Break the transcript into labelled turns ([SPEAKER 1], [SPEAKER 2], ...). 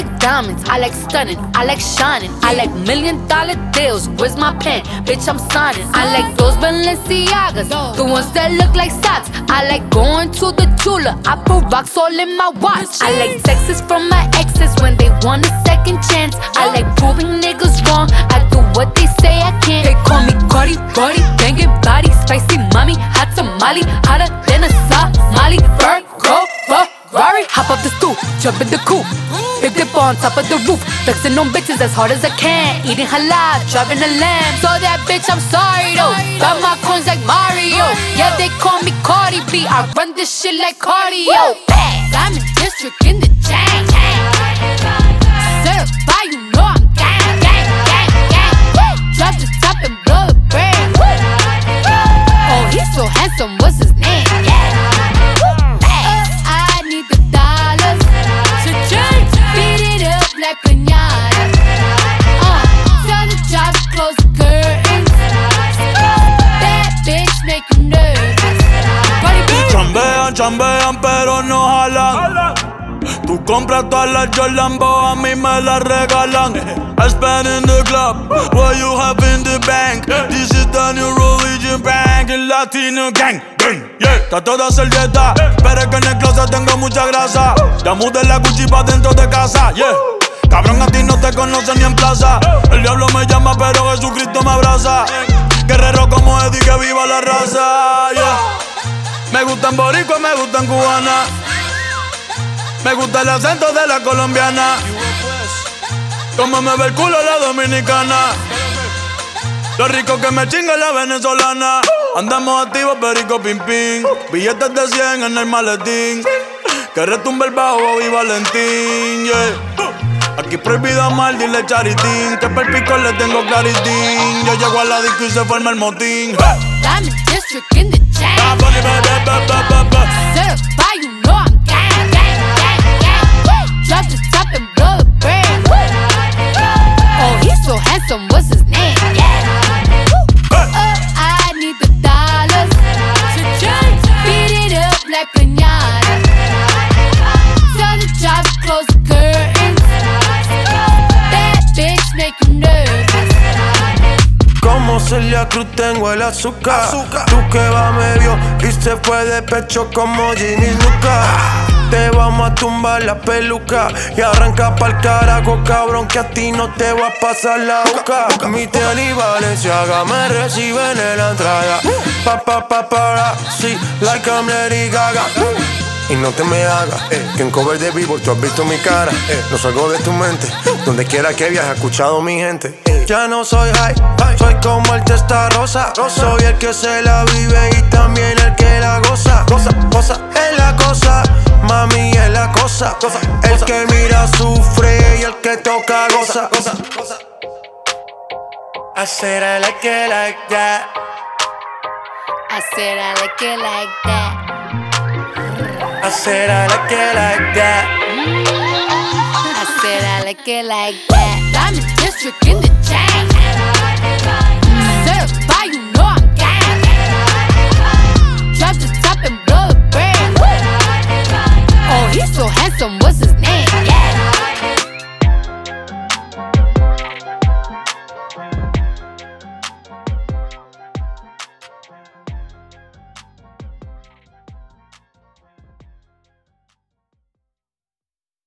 [SPEAKER 1] like diamonds, I like stunning, I like shining, I like $1 million deals. Where's my pen? Bitch, I'm signing. I like those Balenciagas, the ones that look like socks. I like going to the Tula, I put rocks all in my watch. I like texts from my exes when they want a second chance. I like proving niggas wrong, I do what they say I can't. They call me Cardi, Cardi, banging body, spicy mommy, hot tamale, hotter than a Somali. Virgo, Ferrari, hop off the stoop, jump in the coupe, big dip on top of the roof, flexing on bitches as hard as I can, eating halal, driving a lamb. So that bitch, I'm sorry though, got my coins like Mario. Yeah, they call me Cardi B, I run this shit like cardio. I'm in district in the chain. Certified, you know I'm gang, gang, gang, gang. Drop the top and blow the brand. Oh, he's so handsome, what's his name? I need the dollars to change. Beat it up like piñata. Tell the job to close the curtains. That bitch make him nervous.
[SPEAKER 2] Chambean, chambean, pero no jalan. Tú compras todas las Jordan, a mí me las regalan. I spend in the club, what you have in the bank. This is the new religion bank, el Latino gang. Yeah, trato de hacer dieta, pero es que en el closet tengo mucha grasa. Ya mudé la Gucci pa' dentro de casa, yeah. Cabrón, a ti no te conocen ni en plaza. El diablo me llama, pero Jesucristo me abraza. Guerrero como Eddie, que viva la raza, yeah. Me gustan boricua, me gustan cubana. Me gusta el acento de la colombiana. Como me ve el culo la dominicana. Lo rico que me chinga la venezolana. Andamos activos, perico, pim, pim. Billetes de 100 en el maletín. Que retumbe el bajo y Valentín, yeah. Aquí prohibido amar, dile charitín. Que per pico le tengo claritín. Yo llego a la disco y se forma el motín.
[SPEAKER 1] Diamond District in the chain. Certified, you know I'm gang, gang, gang, gang. Drop the top and blow the brand. Oh, he's so handsome, what's his name? I need the dollars to change. Beat it up like piñata. Tell the job to close the curtains. That bitch make him nervous.
[SPEAKER 3] Como Celia Cruz tengo el azúcar. Tú que va medio y se fue de pecho como Ginny Luca. Te vamos a tumbar la peluca y arranca pa'l carajo, cabrón, que a ti no te va a pasar la boca. Mi tenis Balenciaga me reciben en la entrada. Para, sí, like I'm Lady Gaga. Y no te me hagas, que en cover de Billboard tú has visto mi cara. No salgo de tu mente, donde quiera que viajes, he escuchado mi gente. Ya no soy high, soy como el testa rosa. Soy el que se la vive y también el que la goza. Goza, es la cosa, mami es la cosa. El que mira sufre y el que toca goza. I said I like it like that.
[SPEAKER 1] I said I like it like that.
[SPEAKER 3] I said I like it like that.
[SPEAKER 1] I said I like it like that. Diamond District in the chain. Certified, you know I'm gang. Drop the top and blow the brand. Oh, he's so handsome, what's his name?